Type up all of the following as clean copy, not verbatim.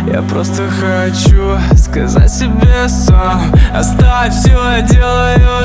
Я просто хочу сказать себе сам: оставь все, я делаю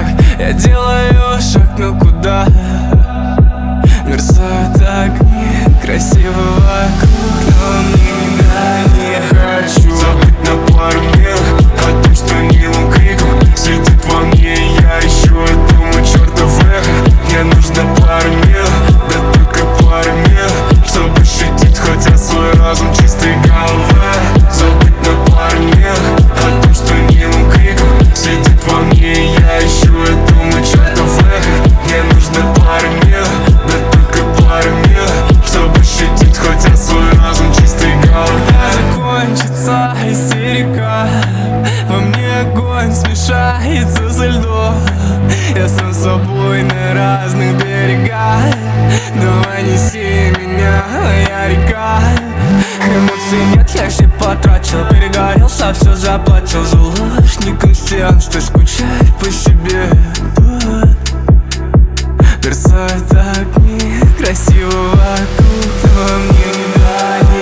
шаг, но куда? Мерцают огни, красиво вокруг, но мне не хочу забыть на пару мил о том, что немым криком сидит во мне. Я ищу этому чертов эхо. Мне нужно пару мил, да только пару мил, чтобы шутить хоть о свой разум чистой головы. Забыть на пару мил о том, что немым криком сидит во мне. Я ищу этому чертов эхо. Мне нужно пару мил, да только пару мил, чтобы шутить хоть о свой разум чистой головы. Кончится истерика, во мне огонь смешается со льдом. Я сам с собой на разных берегах. Давай неси меня, моя река. Эмоций нет, я все потратил, перегорелся, все заплатил за ложь. Не консенс, что скучать по себе. Мерцают огни, красиво вокруг, но мне не